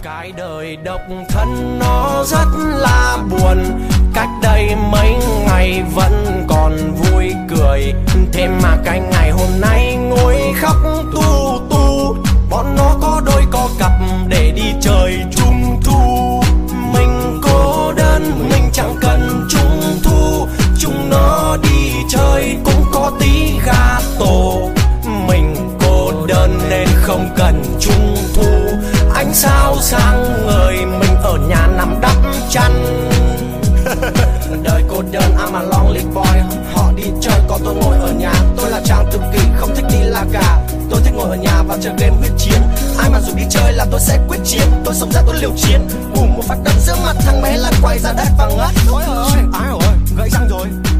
Cái đời độc thân nó rất là buồn, cách đây mấy ngày vẫn còn vui cười, thế mà cái ngày hôm nay ngồi khóc tu tu. Bọn nó có đôi có cặp để đi chơi trung thu, mình cô đơn mình chẳng cần trung thu. Chúng nó đi chơi cũng có tí gato, mình cô đơn nên không cần trung thu. Ánh sao sáng ngời mình ở nhà nằm đắp chăn. Đời cô đơn I'm a lonely boy, họ đi chơi còn tôi ngồi ở nhà. Tôi là chàng tự kỷ không thích đi la cà, tôi thích ngồi ở nhà và chơi game huyết chiến. Ai mà rủ đi chơi là tôi sẽ quyết chiến, tôi sống ra tôi liều chiến. Bùm một phát đấm giữa mặt thằng bé lăn quay ra đất và ngất. Ôi ơi, ai rồi, gãy răng rồi.